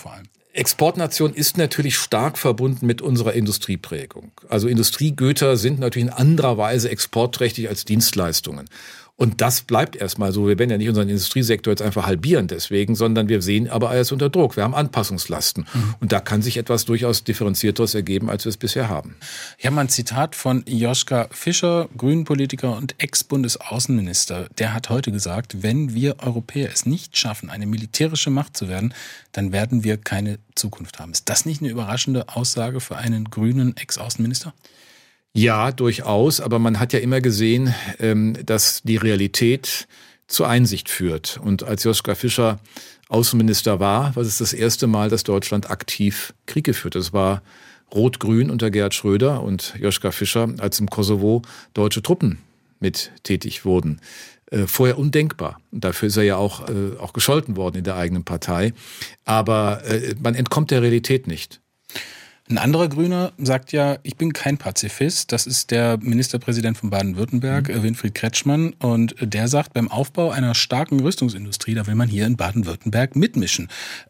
Exportnation ist natürlich stark verbunden mit unserer Industrieprägung. Also Industriegüter sind natürlich in anderer Weise exportträchtig als Dienstleistungen. Und das bleibt erstmal so. Wir werden ja nicht unseren Industriesektor jetzt einfach halbieren deswegen, sondern wir sehen aber alles unter Druck. Wir haben Anpassungslasten. Mhm. Und da kann sich etwas durchaus Differenzierteres ergeben, als wir es bisher haben. Ich habe mal ein Zitat von Joschka Fischer, Grünen-Politiker und Ex-Bundesaußenminister. Der hat heute gesagt, wenn wir Europäer es nicht schaffen, eine militärische Macht zu werden, dann werden wir keine Zukunft haben. Ist das nicht eine überraschende Aussage für einen grünen Ex-Außenminister? Ja, durchaus, aber man hat ja immer gesehen, dass die Realität zur Einsicht führt. Und als Joschka Fischer Außenminister war, war es das erste Mal, dass Deutschland aktiv Krieg geführt hat. Es war Rot-Grün unter Gerhard Schröder und Joschka Fischer, als im Kosovo deutsche Truppen mit tätig wurden. Vorher undenkbar. Und dafür ist er ja auch, auch gescholten worden in der eigenen Partei. Aber man entkommt der Realität nicht. Ein anderer Grüner sagt ja, ich bin kein Pazifist. Das ist der Ministerpräsident von Baden-Württemberg, mhm. Winfried Kretschmann. Und der sagt, beim Aufbau einer starken Rüstungsindustrie, da will man hier in Baden-Württemberg mitmischen.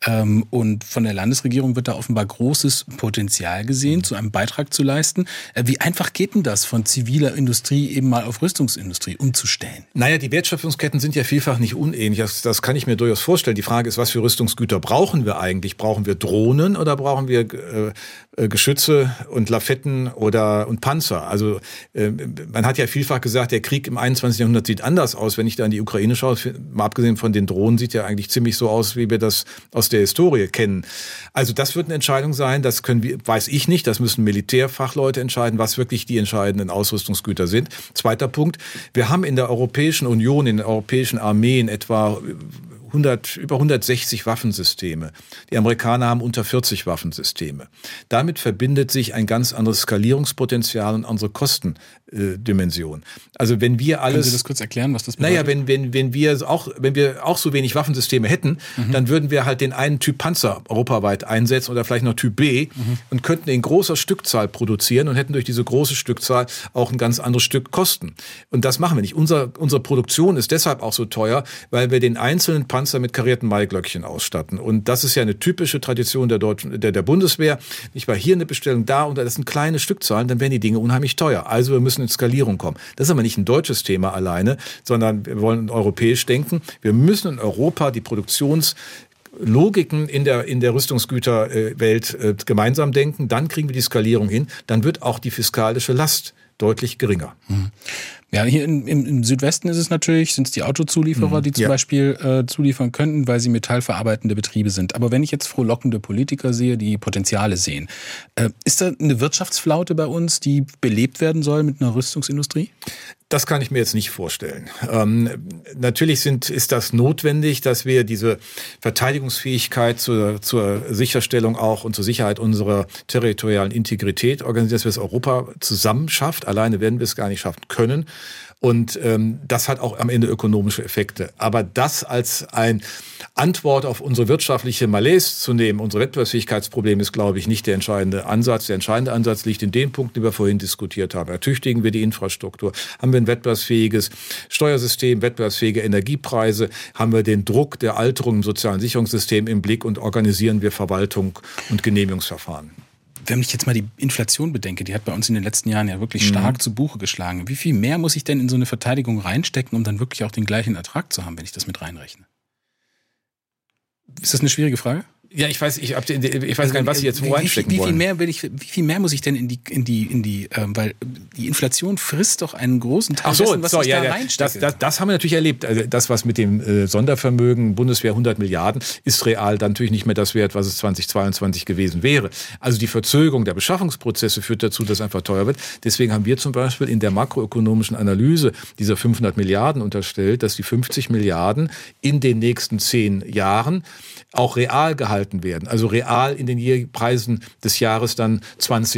Und von der Landesregierung wird da offenbar großes Potenzial gesehen, mhm. zu einem Beitrag zu leisten. Wie einfach geht denn das, von ziviler Industrie eben mal auf Rüstungsindustrie umzustellen? Naja, die Wertschöpfungsketten sind ja vielfach nicht unähnlich. Das, das kann ich mir durchaus vorstellen. Die Frage ist, was für Rüstungsgüter brauchen wir eigentlich? Brauchen wir Drohnen oder brauchen wir äh, Geschütze und Lafetten oder und Panzer. Also äh, man hat ja vielfach gesagt, der Krieg im einundzwanzigsten Jahrhundert sieht anders aus. Wenn ich da in die Ukraine schaue, mal abgesehen von den Drohnen, sieht ja eigentlich ziemlich so aus, wie wir das aus der Historie kennen. Also das wird eine Entscheidung sein, das können wir, weiß ich nicht, das müssen Militärfachleute entscheiden, was wirklich die entscheidenden Ausrüstungsgüter sind. Zweiter Punkt, wir haben in der Europäischen Union, in der europäischen Armeen etwa hundert, über hundertsechzig Waffensysteme. Die Amerikaner haben unter vierzig Waffensysteme. Damit verbindet sich ein ganz anderes Skalierungspotenzial und unsere Kostendimension. Also wenn wir alles... Können Sie das kurz erklären, was das bedeutet? Naja, wenn, wenn, wenn, wir auch, wenn wir auch so wenig Waffensysteme hätten, mhm. dann würden wir halt den einen Typ Panzer europaweit einsetzen oder vielleicht noch Typ B mhm. und könnten in großer Stückzahl produzieren und hätten durch diese große Stückzahl auch ein ganz anderes Stück Kosten. Und das machen wir nicht. Unser, unsere Produktion ist deshalb auch so teuer, weil wir den einzelnen Panzer mit karierten Maiglöckchen ausstatten. Und das ist ja eine typische Tradition der, Deutschen, der, der Bundeswehr. Nicht mal hier eine Bestellung, da und das sind kleine Stückzahlen, dann werden die Dinge unheimlich teuer. Also wir müssen in Skalierung kommen. Das ist aber nicht ein deutsches Thema alleine, sondern wir wollen europäisch denken. Wir müssen in Europa die Produktions Logiken in der, in der Rüstungsgüterwelt äh, gemeinsam denken. Dann kriegen wir die Skalierung hin. Dann wird auch die fiskalische Last deutlich geringer. Hm. Ja, hier in, im, im Südwesten ist es natürlich, sind es die Autozulieferer, die zum ja. Beispiel äh, zuliefern könnten, weil sie metallverarbeitende Betriebe sind. Aber wenn ich jetzt frohlockende Politiker sehe, die Potenziale sehen, äh, ist da eine Wirtschaftsflaute bei uns, die belebt werden soll mit einer Rüstungsindustrie? Das kann ich mir jetzt nicht vorstellen. Ähm, natürlich sind, ist das notwendig, dass wir diese Verteidigungsfähigkeit zur, zur Sicherstellung auch und zur Sicherheit unserer territorialen Integrität organisieren, dass wir es Europa zusammen schafft. Alleine werden wir es gar nicht schaffen können. Und ähm, das hat auch am Ende ökonomische Effekte. Aber das als ein Antwort auf unsere wirtschaftliche Malaise zu nehmen, unsere Wettbewerbsfähigkeitsprobleme, ist, glaube ich, nicht der entscheidende Ansatz. Der entscheidende Ansatz liegt in den Punkten, die wir vorhin diskutiert haben. Ertüchtigen wir die Infrastruktur? Haben wir ein wettbewerbsfähiges Steuersystem, wettbewerbsfähige Energiepreise? Haben wir den Druck der Alterung im sozialen Sicherungssystem im Blick und organisieren wir Verwaltung und Genehmigungsverfahren? Wenn ich jetzt mal die Inflation bedenke, die hat bei uns in den letzten Jahren ja wirklich stark mhm. zu Buche geschlagen. Wie viel mehr muss ich denn in so eine Verteidigung reinstecken, um dann wirklich auch den gleichen Ertrag zu haben, wenn ich das mit reinrechne? Ist das eine schwierige Frage? Ja, ich weiß, ich, ich weiß gar nicht, was ich jetzt wo wie, einstecken wie, wie wollen. Viel mehr will ich, wie viel mehr muss ich denn in die, in die, in die, ähm, weil die Inflation frisst doch einen großen Teil Ach so, dessen, was so, ich ja, da ja, reinstecke. Das, das, das haben wir natürlich erlebt. Also das, was mit dem äh, Sondervermögen Bundeswehr hundert Milliarden, ist real dann natürlich nicht mehr das wert, was es zweitausendzweiundzwanzig gewesen wäre. Also die Verzögerung der Beschaffungsprozesse führt dazu, dass es einfach teuer wird. Deswegen haben wir zum Beispiel in der makroökonomischen Analyse dieser fünfhundert Milliarden unterstellt, dass die fünfzig Milliarden in den nächsten zehn Jahren auch real gehalten werden. Also real in den Preisen des Jahres dann zwanzig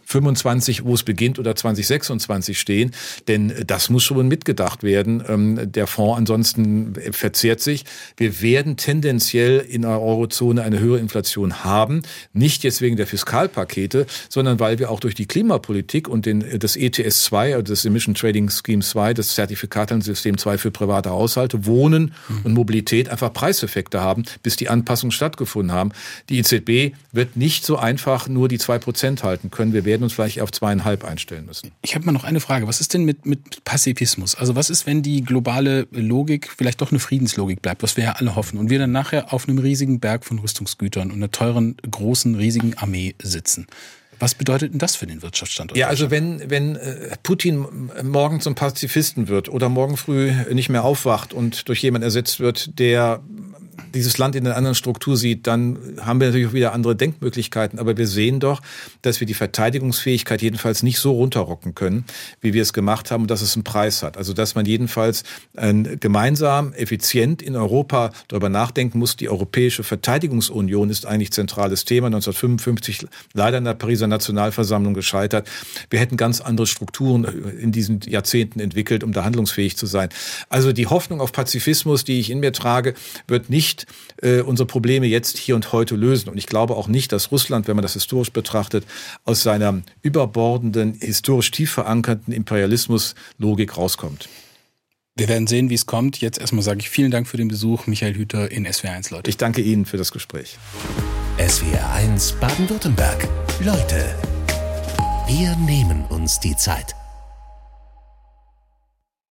fünfundzwanzig, wo es beginnt, oder zwanzig sechsundzwanzig stehen. Denn das muss schon mitgedacht werden. Der Fonds ansonsten verzehrt sich. Wir werden tendenziell in der Eurozone eine höhere Inflation haben. Nicht jetzt wegen der Fiskalpakete, sondern weil wir auch durch die Klimapolitik und den, das E T S zwei, also das Emission Trading Scheme zwei, das Zertifikatehandelssystem zwei für private Haushalte, Wohnen und Mobilität einfach Preiseffekte haben, bis die Anpassungen stattgefunden haben. Die E Z B wird nicht so einfach nur die zwei Prozent halten können. Wir werden uns vielleicht auf zweieinhalb einstellen müssen. Ich habe mal noch eine Frage. Was ist denn mit, mit Pazifismus? Also was ist, wenn die globale Logik vielleicht doch eine Friedenslogik bleibt, was wir ja alle hoffen, und wir dann nachher auf einem riesigen Berg von Rüstungsgütern und einer teuren, großen, riesigen Armee sitzen? Was bedeutet denn das für den Wirtschaftsstandort? Ja, also wenn, wenn Putin morgen zum Pazifisten wird oder morgen früh nicht mehr aufwacht und durch jemanden ersetzt wird, der dieses Land in einer anderen Struktur sieht, dann haben wir natürlich auch wieder andere Denkmöglichkeiten. Aber wir sehen doch, dass wir die Verteidigungsfähigkeit jedenfalls nicht so runterrocken können, wie wir es gemacht haben, und dass es einen Preis hat. Also dass man jedenfalls äh, gemeinsam, effizient in Europa darüber nachdenken muss. Die Europäische Verteidigungsunion ist eigentlich zentrales Thema. neunzehnhundertfünfundfünfzig leider in der Pariser Nationalversammlung gescheitert. Wir hätten ganz andere Strukturen in diesen Jahrzehnten entwickelt, um da handlungsfähig zu sein. Also die Hoffnung auf Pazifismus, die ich in mir trage, wird nicht äh, unsere Probleme jetzt hier und heute lösen. Und ich glaube auch nicht, dass Russland, wenn man das historisch betrachtet, aus seiner überbordenden, historisch tief verankerten Imperialismus-Logik rauskommt. Wir werden sehen, wie es kommt. Jetzt erstmal sage ich vielen Dank für den Besuch, Michael Hüter in S W R eins, Leute. Ich danke Ihnen für das Gespräch. S W R eins Baden-Württemberg. Leute, wir nehmen uns die Zeit.